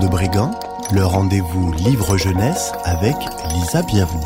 de Brigand, le rendez-vous livre jeunesse avec Lisa Bienvenue.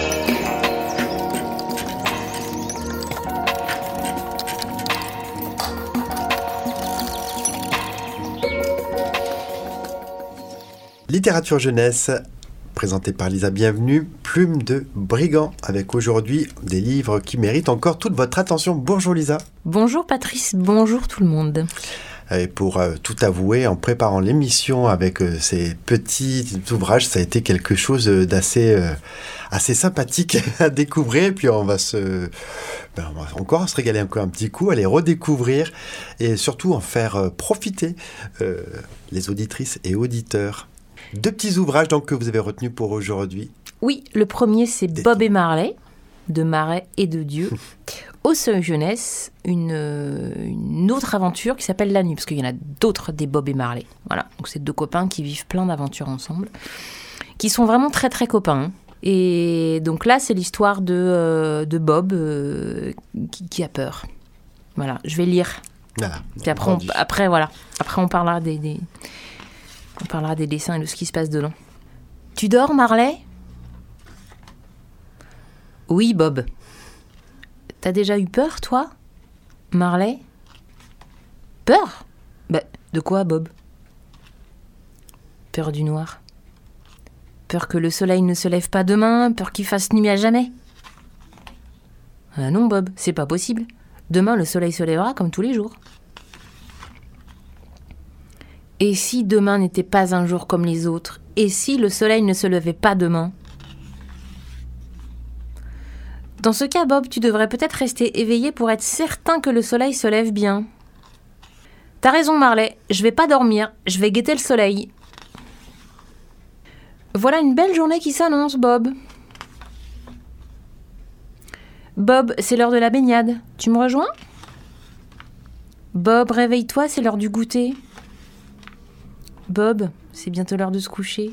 Littérature jeunesse, présentée par Lisa Bienvenue, Plume de Brigand, avec aujourd'hui des livres qui méritent encore toute votre attention. Bonjour Lisa. Bonjour Patrice, bonjour tout le monde. Et pour tout avouer, en préparant l'émission avec ces petits ouvrages, ça a été quelque chose d'assez assez sympathique à découvrir. Et puis on va encore se régaler encore un petit coup, à les redécouvrir et surtout en faire profiter les auditrices et auditeurs. 2 petits ouvrages donc, que vous avez retenus pour aujourd'hui. Oui, le premier c'est Bob et Marley, de Marais et de Dieu. Au Seuil Jeunesse, une autre aventure qui s'appelle La Nuit, parce qu'il y en a d'autres des Bob et Marley. Voilà, donc c'est 2 copains qui vivent plein d'aventures ensemble, qui sont vraiment très très copains. Et donc là, c'est l'histoire de Bob qui a peur. Voilà, je vais lire. Voilà, puis après on parlera on parlera des dessins et de ce qui se passe dedans. Tu dors, Marley ? Oui, Bob. T'as déjà eu peur, toi, Marley ? Peur ? Bah, de quoi, Bob ? Peur du noir. Peur que le soleil ne se lève pas demain, peur qu'il fasse nuit à jamais. Ah non, Bob, c'est pas possible. Demain, le soleil se lèvera comme tous les jours. Et si demain n'était pas un jour comme les autres ? Et si le soleil ne se levait pas demain ? Dans ce cas, Bob, tu devrais peut-être rester éveillé pour être certain que le soleil se lève bien. T'as raison, Marley, je vais pas dormir, je vais guetter le soleil. Voilà une belle journée qui s'annonce, Bob. Bob, c'est l'heure de la baignade. Tu me rejoins ? Bob, réveille-toi, c'est l'heure du goûter. Bob, c'est bientôt l'heure de se coucher.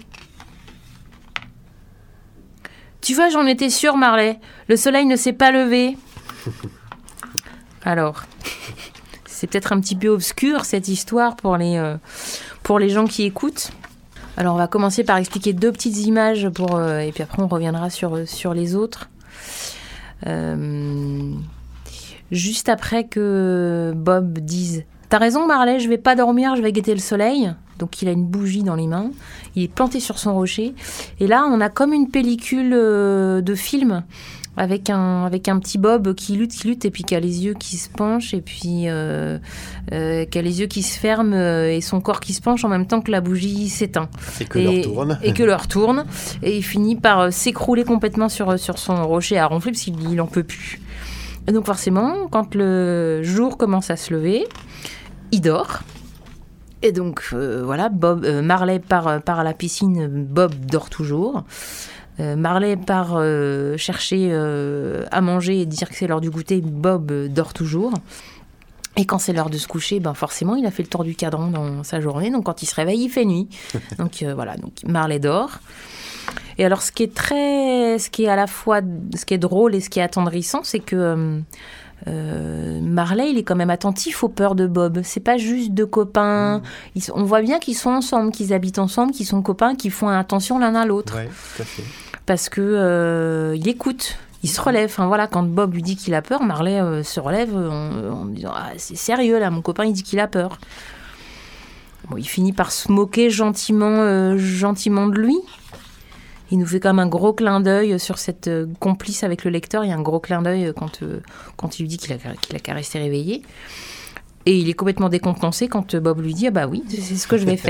Tu vois, j'en étais sûre, Marley. Le soleil ne s'est pas levé. Alors, c'est peut-être un petit peu obscur, cette histoire, pour les gens qui écoutent. Alors, on va commencer par expliquer 2 petites images, et puis après, on reviendra sur les autres. Juste après que Bob dise « T'as raison, Marley, je vais pas dormir, je vais guetter le soleil », donc il a une bougie dans les mains, il est planté sur son rocher, et là on a comme une pellicule de film avec un petit Bob qui lutte et puis qui a les yeux qui se penchent et puis qui a les yeux qui se ferment et son corps qui se penche en même temps que la bougie s'éteint. Et que l'heure tourne. Et il finit par s'écrouler complètement sur son rocher à ronfler parce qu'il en peut plus. Et donc forcément, quand le jour commence à se lever, il dort. Et donc, voilà, Marley part à la piscine, Bob dort toujours. Marley part chercher à manger et dire que c'est l'heure du goûter, Bob dort toujours. Et quand c'est l'heure de se coucher, forcément, il a fait le tour du cadran dans sa journée. Donc, quand il se réveille, il fait nuit. Donc, voilà, donc Marley dort. Et alors, ce qui est à la fois ce qui est drôle et ce qui est attendrissant, c'est que Marley, il est quand même attentif aux peurs de Bob. C'est pas juste 2 copains. On voit bien qu'ils sont ensemble, qu'ils habitent ensemble, qu'ils sont copains, qu'ils font attention l'un à l'autre. Ouais, tout à fait. Parce que il écoute, il se relève. Enfin voilà, quand Bob lui dit qu'il a peur, Marley se relève en disant c'est sérieux là, mon copain il dit qu'il a peur. Bon, il finit par se moquer gentiment de lui. Il nous fait comme un gros clin d'œil sur cette complice avec le lecteur. Il y a un gros clin d'œil quand il lui dit qu'il a qu'à rester réveillé. Et il est complètement décontenancé quand Bob lui dit « Ah bah oui, c'est ce que je vais faire ».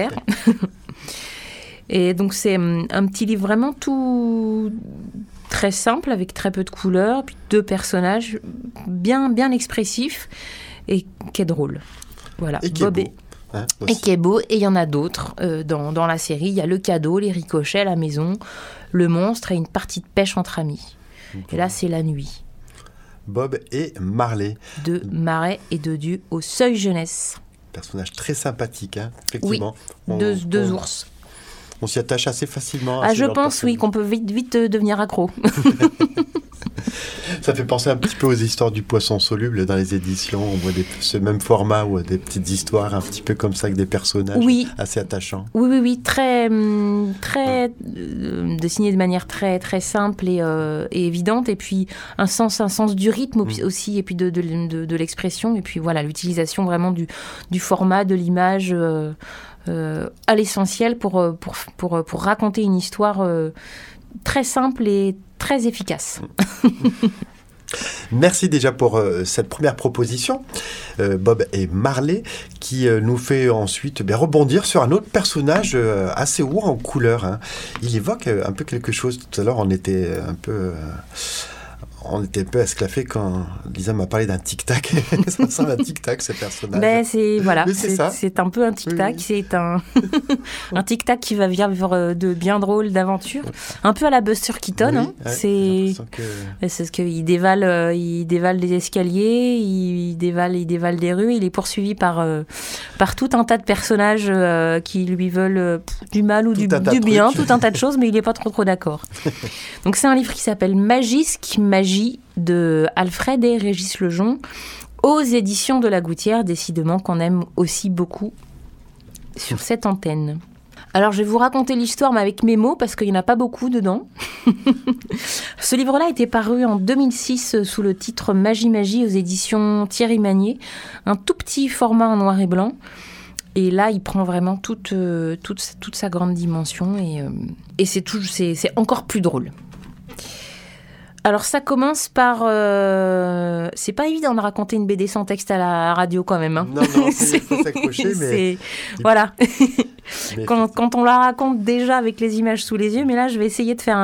Et donc c'est un petit livre vraiment tout très simple, avec très peu de couleurs, puis 2 personnages bien expressifs et qui est drôle. Voilà. Et qui est beau. Et qui est beau, et il y en a d'autres dans la série. Il y a le cadeau, les ricochets à la maison, le monstre et une partie de pêche entre amis. Et là, c'est La Nuit. Bob et Marley. De Marais et de Dieu au Seuil Jeunesse. Personnage très sympathique, effectivement. Oui, deux ours. On s'y attache assez facilement. À Ah, je pense, oui, qu'on peut vite devenir accro. Ça fait penser un petit peu aux histoires du poisson soluble dans les éditions. On voit ce même format ou des petites histoires un petit peu comme ça avec des personnages assez attachants. Oui, très dessiné de manière très très simple et évidente. Et puis un sens du rythme aussi, et puis de l'expression. Et puis voilà, l'utilisation vraiment du format, de l'image à l'essentiel pour raconter une histoire très simple et très efficace. Merci déjà pour cette première proposition, Bob et Marley, qui nous fait ensuite rebondir sur un autre personnage assez haut en couleur. Hein. Il évoque un peu quelque chose. Tout à l'heure, on était un peu esclaffés quand Lisa m'a parlé d'un tic-tac. Ça ressemble à un tic-tac, ce personnage. C'est un peu un tic-tac. Oui. C'est un tic-tac qui va vivre de bien drôles d'aventures. Un peu à la Buster Keaton. C'est ce qu'il dévale des escaliers, il dévale des rues. Il est poursuivi par tout un tas de personnages qui lui veulent du mal ou du bien, tout un tas de choses, mais il n'est pas trop d'accord. Donc c'est un livre qui s'appelle Magisque, Magie de Alfred et Régis Lejon aux éditions de La Gouttière, décidément qu'on aime aussi beaucoup sur cette antenne. Alors je vais vous raconter l'histoire mais avec mes mots parce qu'il n'y en a pas beaucoup dedans. Ce livre-là était paru en 2006 sous le titre Magie aux éditions Thierry Magnier, un tout petit format en noir et blanc. Et là, il prend vraiment toute sa grande dimension et c'est encore plus drôle. Alors ça commence par... c'est pas évident de raconter une BD sans texte à la radio quand même. Hein. Non, il faut s'accrocher, mais... Voilà. Quand on la raconte déjà avec les images sous les yeux, mais là je vais essayer de faire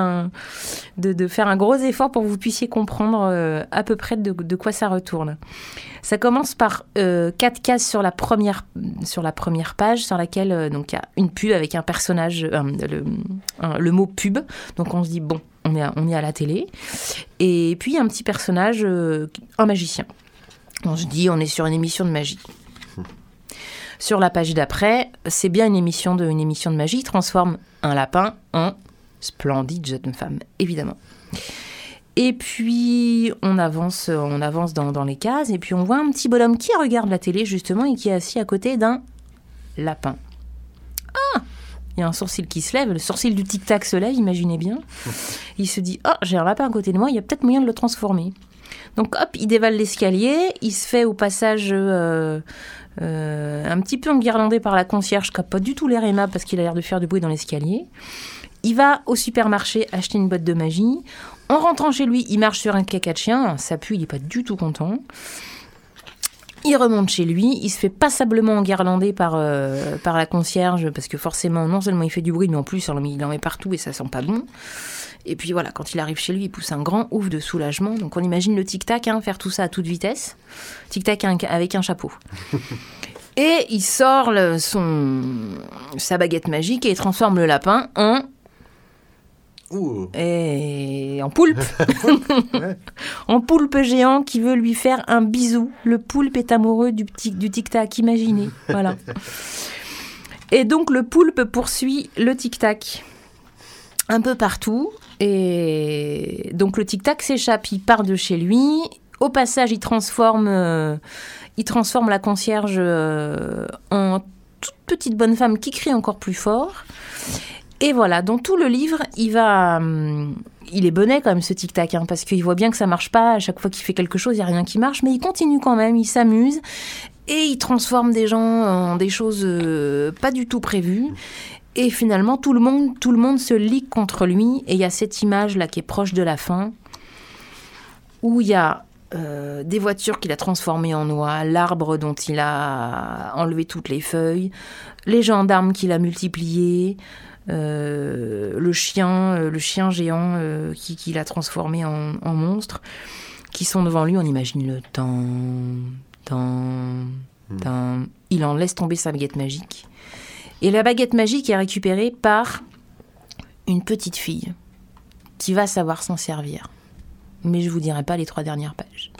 un gros effort pour que vous puissiez comprendre à peu près de quoi ça retourne. Ça commence par 4 cases sur la première page, sur laquelle donc il y a une pub avec un personnage, le mot pub. Donc on se dit bon, on est à la télé. Et puis un petit personnage, un magicien. On se dit on est sur une émission de magie. Sur la page d'après, c'est bien une émission de magie. Il transforme un lapin en splendide jeune femme, évidemment. Et puis, on avance dans les cases. Et puis, on voit un petit bonhomme qui regarde la télé, justement, et qui est assis à côté d'un lapin. Ah! Il y a un sourcil qui se lève. Le sourcil du tic-tac se lève, imaginez bien. Il se dit, oh, j'ai un lapin à côté de moi, il y a peut-être moyen de le transformer. Donc, hop, il dévale l'escalier. Il se fait au passage... un petit peu enguirlandé par la concierge qui n'a pas du tout l'air aimable parce qu'il a l'air de faire du bruit dans l'escalier. Il va au supermarché acheter une botte de magie. En rentrant chez lui, il marche sur un caca de chien. Ça pue, il n'est pas du tout content. Il remonte chez lui. Il se fait passablement enguirlander par la concierge parce que forcément, non seulement il fait du bruit, mais en plus, il en met partout et ça sent pas bon. Et puis voilà, quand il arrive chez lui, il pousse un grand ouf de soulagement. Donc on imagine le tic-tac faire tout ça à toute vitesse. Tic-tac avec un chapeau. Et il sort sa baguette magique et il transforme le lapin en poulpe. Ouais. En poulpe géant qui veut lui faire un bisou. Le poulpe est amoureux du tic-tac, imaginez. Voilà. Et donc le poulpe poursuit le tic-tac un peu partout. Et donc le tic-tac s'échappe, il part de chez lui. Au passage, il transforme la concierge en toute petite bonne femme qui crie encore plus fort. Et voilà, dans tout le livre, il est bonnet quand même ce tic-tac, parce qu'il voit bien que ça marche pas. À chaque fois qu'il fait quelque chose, il n'y a rien qui marche, mais il continue quand même, il s'amuse. Et il transforme des gens en des choses pas du tout prévues. Et finalement, tout le monde se ligue contre lui. Et il y a cette image-là qui est proche de la fin, où il y a des voitures qu'il a transformées en noix, l'arbre dont il a enlevé toutes les feuilles, les gendarmes qu'il a multipliés, le chien géant qu'il a transformé en monstre, qui sont devant lui. On imagine le temps. Il en laisse tomber sa baguette magique. Et la baguette magique est récupérée par une petite fille qui va savoir s'en servir. Mais je ne vous dirai pas les 3 dernières pages.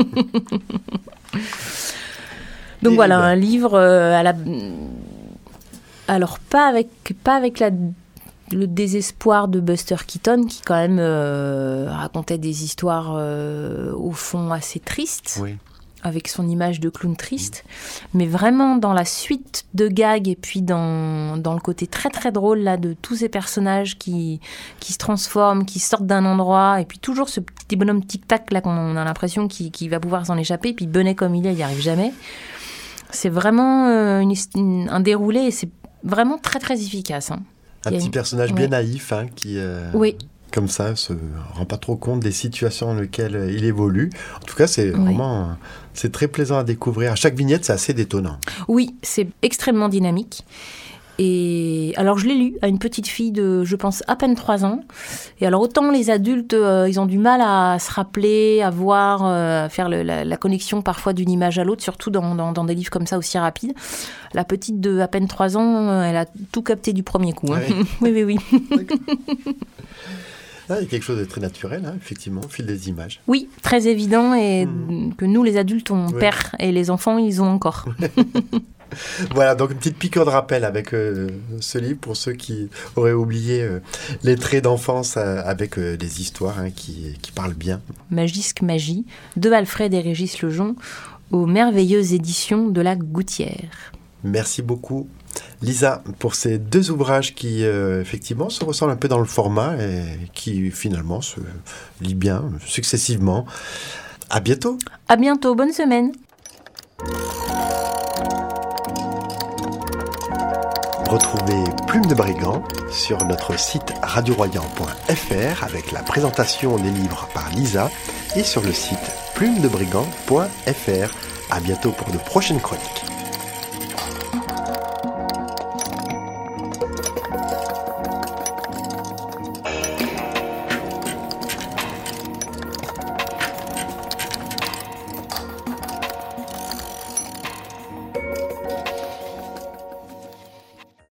Donc voilà, un livre alors pas avec le désespoir de Buster Keaton, qui quand même racontait des histoires au fond assez tristes, Oui. avec son image de clown triste. Mais vraiment dans la suite de gags et puis dans le côté très très drôle là, de tous ces personnages qui se transforment, qui sortent d'un endroit, et puis toujours ce petit bonhomme tic-tac là qu'on a l'impression qu'il va pouvoir s'en échapper, puis Benet comme il n'y arrive jamais. C'est vraiment un déroulé et c'est vraiment très très efficace. Hein. Un petit personnage bien naïf qui, oui. comme ça, se rend pas trop compte des situations dans lesquelles il évolue. En tout cas, c'est vraiment c'est très plaisant à découvrir. À chaque vignette, c'est assez détonnant. Oui, c'est extrêmement dynamique. Et alors, je l'ai lu à une petite fille de, je pense, à peine 3 ans. Et alors, autant les adultes, ils ont du mal à se rappeler, à voir, à faire la connexion parfois d'une image à l'autre, surtout dans des livres comme ça aussi rapides. La petite de à peine 3 ans, elle a tout capté du premier coup. Hein. Oui. Là, il y a quelque chose de très naturel, effectivement, au fil des images. Oui, très évident, et que nous, les adultes, on perd, et les enfants, ils ont encore. Voilà, donc une petite piqûre de rappel avec ce livre pour ceux qui auraient oublié les traits d'enfance avec des histoires qui parlent bien. Magisque Magie, de Alfred et Régis Lejon, aux merveilleuses éditions de la Gouttière. Merci beaucoup, Lisa, pour ces 2 ouvrages qui, effectivement, se ressemblent un peu dans le format et qui, finalement, se lisent bien, successivement. À bientôt. À bientôt, bonne semaine. Retrouvez Plume de Brigand sur notre site radioroyan.fr avec la présentation des livres par Lisa et sur le site plumedebrigand.fr. À bientôt pour de prochaines chroniques.